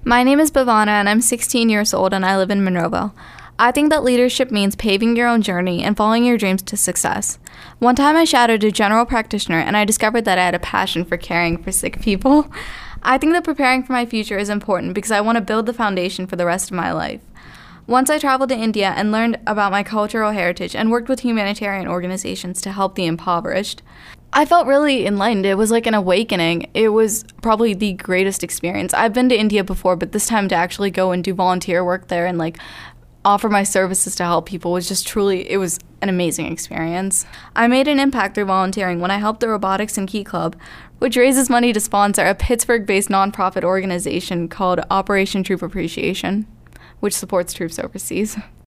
My name is Bhavana and I'm 16 years old and I live in Monroeville. I think that leadership means paving your own journey and following your dreams to success. One time I shadowed a general practitioner and I discovered that I had a passion for caring for sick people. I think that preparing for my future is important because I want to build the foundation for the rest of my life. Once I traveled to India and learned about my cultural heritage and worked with humanitarian organizations to help the impoverished, I felt really enlightened. It was like an awakening. It was probably the greatest experience. I've been to India before, but this time to actually go and do volunteer work there and offer my services to help people was just truly, it was an amazing experience. I made an impact through volunteering when I helped the Robotics and Key Club, which raises money to sponsor a Pittsburgh-based nonprofit organization called Operation Troop Appreciation, which supports troops overseas.